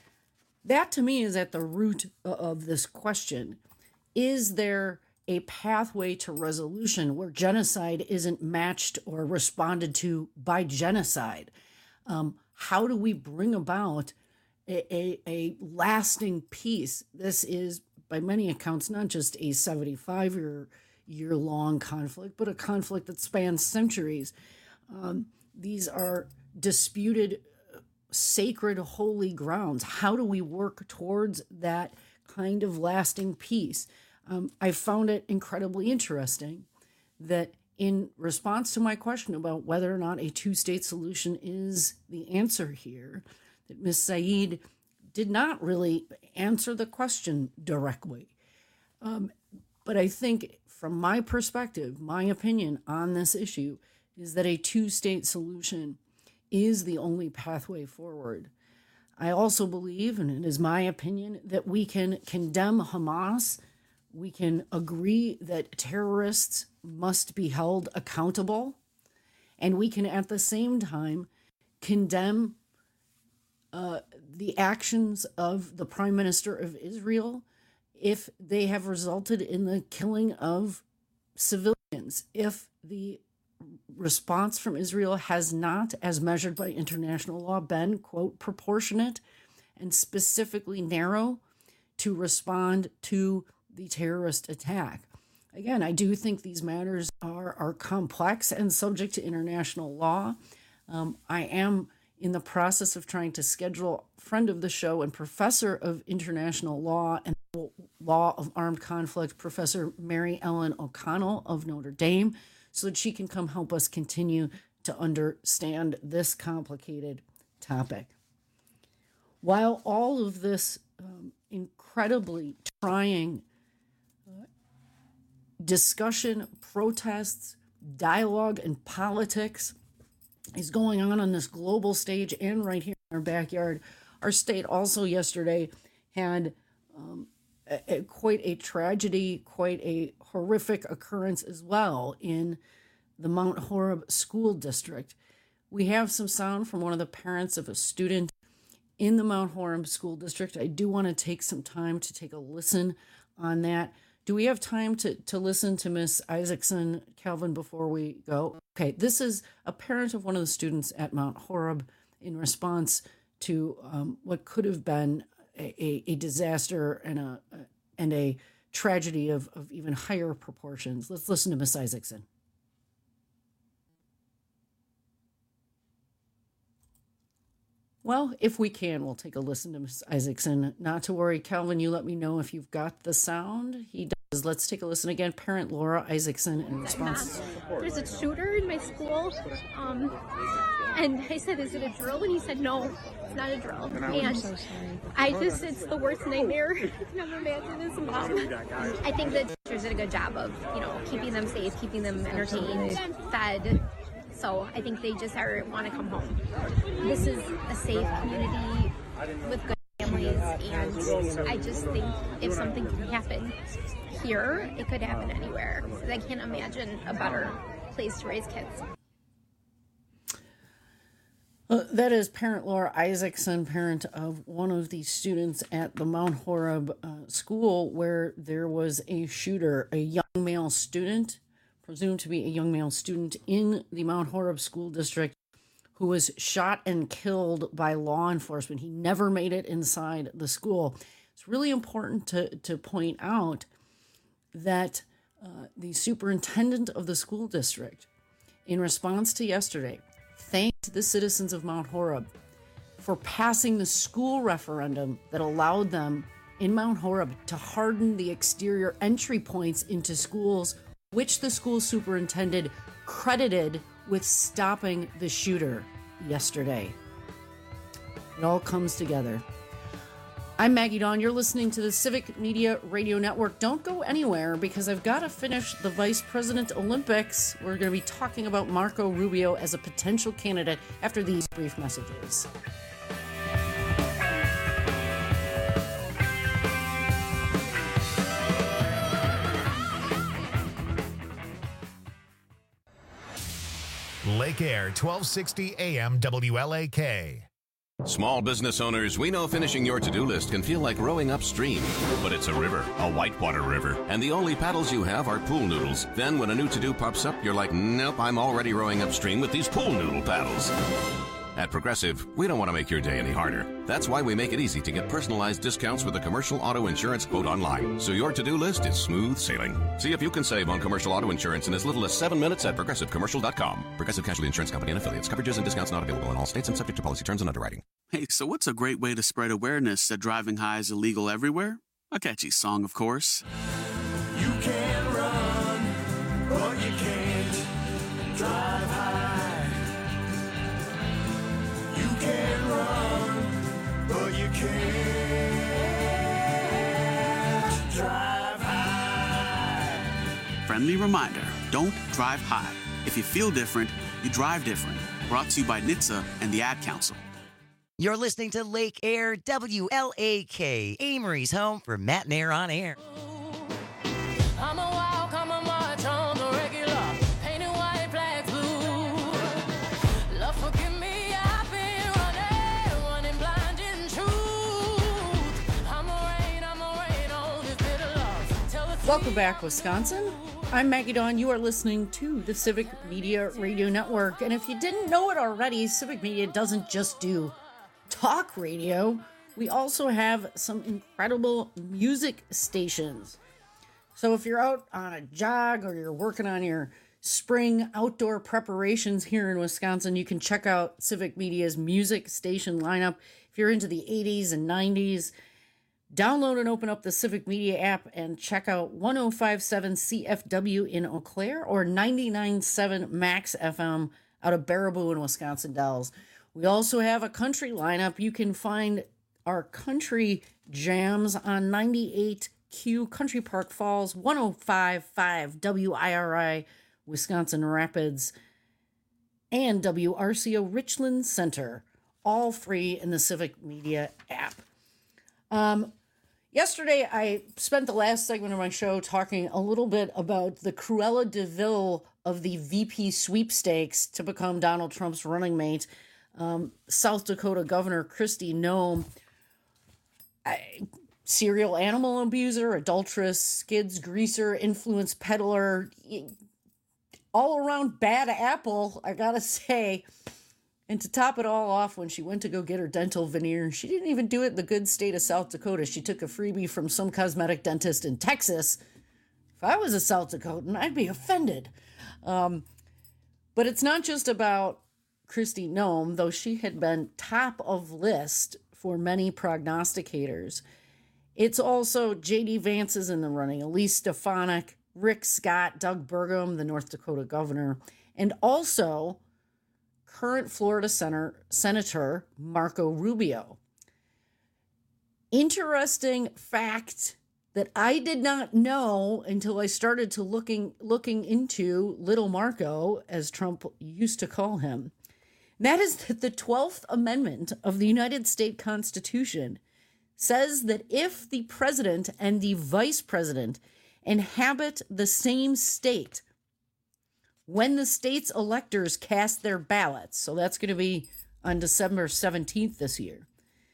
That, to me, is at the root of this question. Is there a pathway to resolution where genocide isn't matched or responded to by genocide? Um, how do we bring about a, a, a lasting peace? This is, by many accounts, not just a seventy-five year year long conflict, but a conflict that spans centuries. Um, these are disputed, sacred, holy grounds. How do we work towards that kind of lasting peace? Um, I found it incredibly interesting that in response to my question about whether or not a two-state solution is the answer here, that Miz Saeed did not really answer the question directly. Um, but I think from my perspective, my opinion on this issue is that a two-state solution is the only pathway forward. I also believe, and it is my opinion, that we can condemn Hamas. We can agree that terrorists must be held accountable. And we can, at the same time, condemn uh, the actions of the Prime Minister of Israel if they have resulted in the killing of civilians, if the response from Israel has not, as measured by international law, been, quote, proportionate and specifically narrow to respond to the terrorist attack. Again, I do think these matters are, are complex and subject to international law. Um, I am in the process of trying to schedule a friend of the show and professor of international law and law of armed conflict, Professor Mary Ellen O'Connell of Notre Dame, so that she can come help us continue to understand this complicated topic. While all of this um, incredibly trying uh, discussion, protests, dialogue, and politics is going on on this global stage and right here in our backyard, our state also yesterday had um, a, a, quite a tragedy, quite a horrific occurrence as well in the Mount Horeb School District. We have some sound from one of the parents of a student in the Mount Horeb School District. I do want to take some time to take a listen on that. Do we have time to, to listen to Miss Isaacson, Calvin, before we go? Okay, this is a parent of one of the students at Mount Horeb in response to um, what could have been a, a, a disaster and a, a and a tragedy of, of even higher proportions. Let's listen to Miss Isaacson. Well, if we can, we'll take a listen to Miss Isaacson. Not to worry, Calvin, you let me know if you've got the sound. He does. Let's take a listen again. Parent Laura Isaacson in response. There's a shooter in my school, um, and I said, is it a drill? And he said, no, it's not a drill. And I'm so sorry. I just, it's the worst nightmare I've ever imagined as a mom. I think the teachers did a good job of, you know, keeping them safe, keeping them entertained, fed. So I think they just are, want to come home. This is a safe community with good families, and I just think if something can happen here, it could happen anywhere. I can't imagine a better place to raise kids. Uh, that is parent Laura Isaacson, parent of one of the students at the Mount Horeb uh, school where there was a shooter, a young male student, presumed to be a young male student in the Mount Horeb School District, who was shot and killed by law enforcement. He never made it inside the school. It's really important to, to point out that uh, the superintendent of the school district, in response to yesterday, thanked the citizens of Mount Horeb for passing the school referendum that allowed them in Mount Horeb to harden the exterior entry points into schools, which the school superintendent credited with stopping the shooter yesterday. It all comes together. I'm Maggie Dawn. You're listening to the Civic Media Radio Network. Don't go anywhere because I've got to finish the Vice President Olympics. We're going to be talking about Marco Rubio as a potential candidate after these brief messages. Lake Air, twelve sixty A M W L A K. Small business owners, we know finishing your to-do list can feel like rowing upstream, but it's a river, a whitewater river, and the only paddles you have are pool noodles. Then when a new to-do pops up, you're like, nope, I'm already rowing upstream with these pool noodle paddles. At Progressive, we don't want to make your day any harder. That's why we make it easy to get personalized discounts with a commercial auto insurance quote online, so your to-do list is smooth sailing. See if you can save on commercial auto insurance in as little as seven minutes at progressive commercial dot com. Progressive Casualty Insurance Company and affiliates. Coverages and discounts not available in all states and subject to policy terms and underwriting. Hey, so what's a great way to spread awareness that driving high is illegal everywhere? A catchy song, of course. You can run, but you can't drive high. You can run, but you can't drive high. Friendly reminder, don't drive high. If you feel different, you drive different. Brought to you by N H T S A and the Ad Council. You're listening to Lake Air W L A K, Amory's home for Matt and Air on Air. I'm a walk, I'm a march on the regular, painted white, black, blue. Love, forgive me, I've been running, running blind in truth. I'm a rain, I'm a rain on this bit of love. Tell the Welcome back, Wisconsin. I'm Maggie Dawn. You are listening to the Civic Media Radio Network. And if you didn't know it already, Civic Media doesn't just do talk radio. We also have some incredible music stations. So if you're out on a jog or you're working on your spring outdoor preparations here in Wisconsin, you can check out Civic Media's music station lineup. If you're into the eighties and nineties, download and open up the Civic Media app and check out one oh five point seven C F W in Eau Claire or ninety-nine point seven Max F M out of Baraboo and Wisconsin Dells. We also have a country lineup. You can find our country jams on ninety-eight Q Country Park Falls, one oh five point five W I R I Wisconsin Rapids, and W R C O Richland Center, all free in the Civic Media app. Um, yesterday, I spent the last segment of my show talking a little bit about the Cruella de Vil of the V P sweepstakes to become Donald Trump's running mate. Um, South Dakota Governor Kristi Noem, I, serial animal abuser, adulteress, skids greaser, influence peddler, all around bad apple, I gotta say. And to top it all off, when she went to go get her dental veneer, she didn't even do it in the good state of South Dakota. She took a freebie from some cosmetic dentist in Texas. If I was a South Dakotan, I'd be offended. Um, but it's not just about Kristi Noem, though she had been top of list for many prognosticators. It's also J D Vance is in the running, Elise Stefanik, Rick Scott, Doug Burgum, the North Dakota governor, and also current Florida Senator, Senator Marco Rubio. Interesting fact that I did not know until I started to looking looking into Little Marco, as Trump used to call him. That is that the twelfth Amendment of the United States Constitution says that if the president and the vice president inhabit the same state when the state's electors cast their ballots, so that's going to be on December seventeenth this year,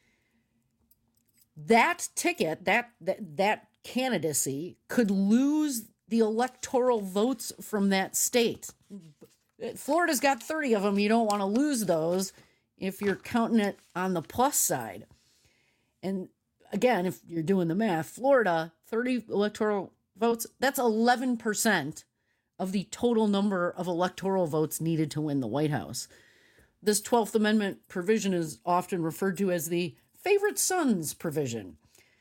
that ticket, that, that, that candidacy could lose the electoral votes from that state. Florida's got thirty of them. You don't want to lose those if you're counting it on the plus side. And again, if you're doing the math, Florida, thirty electoral votes, that's eleven percent of the total number of electoral votes needed to win the White House. This twelfth Amendment provision is often referred to as the favorite sons provision.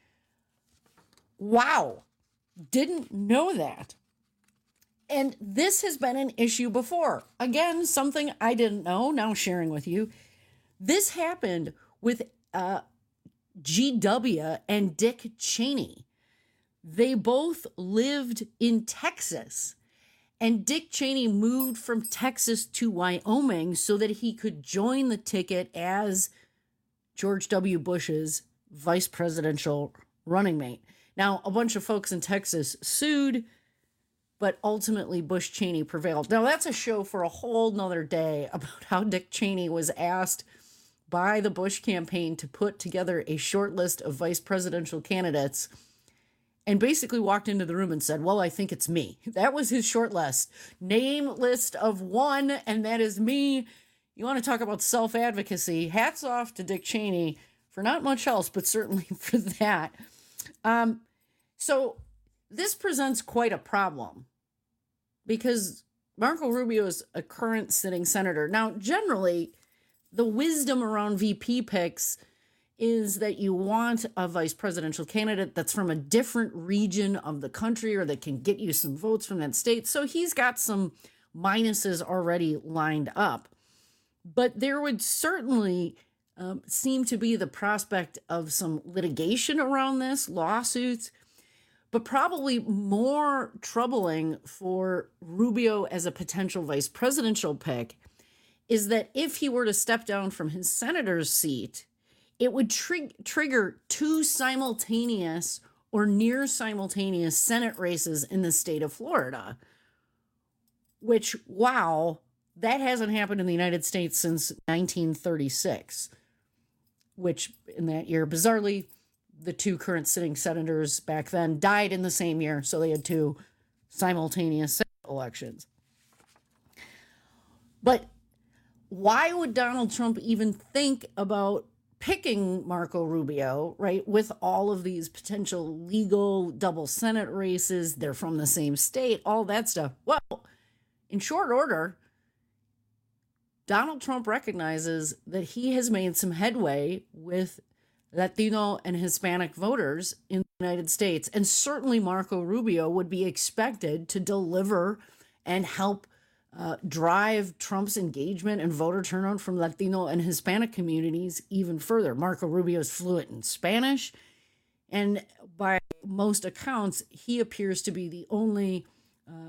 Wow. Didn't know that. And this has been an issue before. Again, something I didn't know, now sharing with you. This happened with uh, G W and Dick Cheney. They both lived in Texas. And Dick Cheney moved from Texas to Wyoming so that he could join the ticket as George W. Bush's vice presidential running mate. Now, a bunch of folks in Texas sued but ultimately Bush Cheney prevailed. Now, that's a show for a whole nother day about how Dick Cheney was asked by the Bush campaign to put together a short list of vice presidential candidates and basically walked into the room and said, well, I think it's me. That was his short list. Name list of one, and that is me. You want to talk about self-advocacy? Hats off to Dick Cheney for not much else, but certainly for that. Um, so this presents quite a problem because Marco Rubio is a current sitting senator. Now, generally, the wisdom around V P picks is that you want a vice presidential candidate that's from a different region of the country or that can get you some votes from that state. So he's got some minuses already lined up. But there would certainly um, seem to be the prospect of some litigation around this, lawsuits, but probably more troubling for Rubio as a potential vice presidential pick is that if he were to step down from his senator's seat, it would trig- trigger two simultaneous or near simultaneous Senate races in the state of Florida, which, wow, that hasn't happened in the United States since nineteen thirty-six, which in that year, bizarrely, the two current sitting senators back then died in the same year, so they had two simultaneous Senate elections. But why would Donald Trump even think about picking Marco Rubio, right, with all of these potential legal double Senate races? They're from the same state, all that stuff. Well, in short order, Donald Trump recognizes that he has made some headway with Latino and Hispanic voters in the United States. And certainly Marco Rubio would be expected to deliver and help uh, drive Trump's engagement and voter turnout from Latino and Hispanic communities even further. Marco Rubio is fluent in Spanish, and by most accounts, he appears to be the only uh,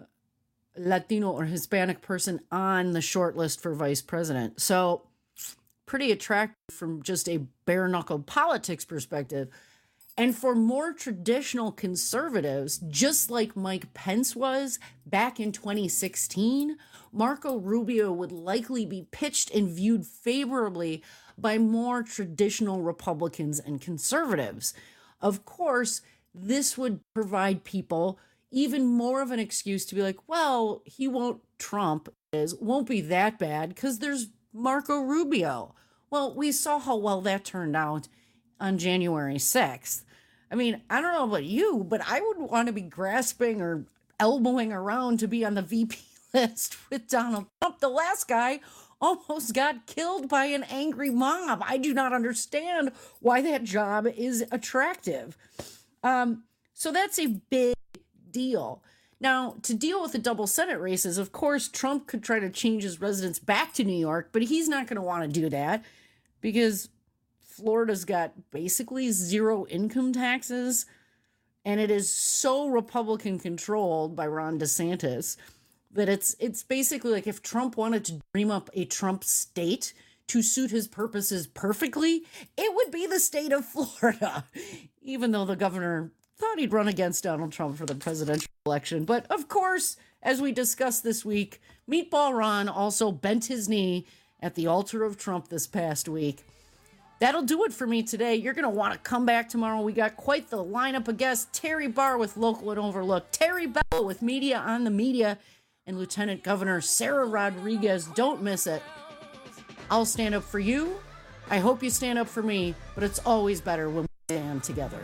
Latino or Hispanic person on the short list for vice president. So pretty attractive from just a bare knuckle politics perspective. And for more traditional conservatives, just like Mike Pence was back in twenty sixteen, Marco Rubio would likely be pitched and viewed favorably by more traditional Republicans and conservatives. Of course, this would provide people even more of an excuse to be like, well, he won't Trump, is won't be that bad because there's Marco Rubio. Well, we saw how well that turned out on January sixth. I mean, I don't know about you, but I would want to be grasping or elbowing around to be on the V P list with Donald Trump. The last guy almost got killed by an angry mob. I do not understand why that job is attractive. Um, so that's a big deal. Now, to deal with the double Senate races, of course, Trump could try to change his residence back to New York, but he's not going to want to do that because Florida's got basically zero income taxes, and it is so Republican controlled by Ron DeSantis that it's it's basically like if Trump wanted to dream up a Trump state to suit his purposes perfectly, it would be the state of Florida, even though the governor thought he'd run against Donald Trump for the presidential election. But of course, as we discussed this week, Meatball Ron also bent his knee at the altar of Trump this past week. That'll do it for me today. You're going to want to come back tomorrow. We got quite the lineup of guests. Terry Barr with Local and Overlooked, Terry Bell with Media on the Media, and Lieutenant Governor Sarah Rodriguez. Don't miss it. I'll stand up for you. I hope you stand up for me, but it's always better when we stand together.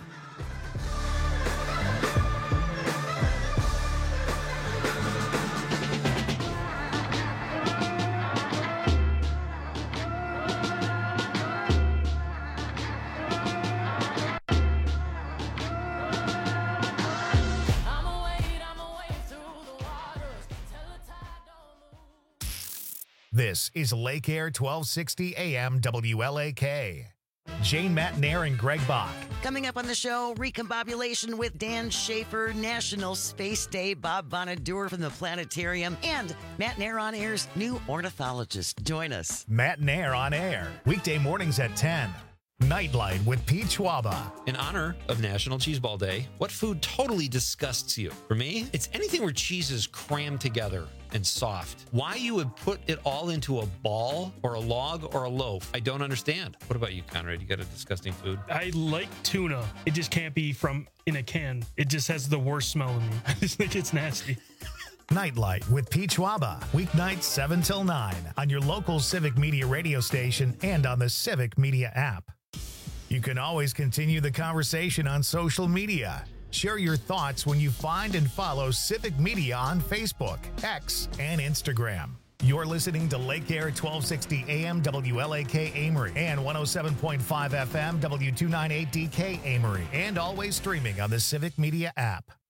This is Lake Air twelve sixty A M W L A K. Jane Matnair and Greg Bach. Coming up on the show, recombobulation with Dan Schaefer, National Space Day, Bob Bonadur from the Planetarium, and Matt Nair on Air's new ornithologist. Join us. Matt Nair on Air, weekday mornings at ten. Nightlight with Pete Schwaba. In honor of National Cheeseball Day, what food totally disgusts you? For me, it's anything where cheese is crammed together and soft. Why you would put it all into a ball or a log or a loaf, I don't understand. What about you, Conrad? You got a disgusting food? I like tuna. It just can't be from in a can. It just has the worst smell in me. I just think it's nasty. Nightlight with Pete Schwaba. Weeknights seven till nine on your local Civic Media radio station and on the Civic Media app. You can always continue the conversation on social media. Share your thoughts when you find and follow Civic Media on Facebook, X, and Instagram. You're listening to Lake Air twelve sixty A M W L A K Amory and one oh seven point five F M W two ninety-eight D K Amory, and always streaming on the Civic Media app.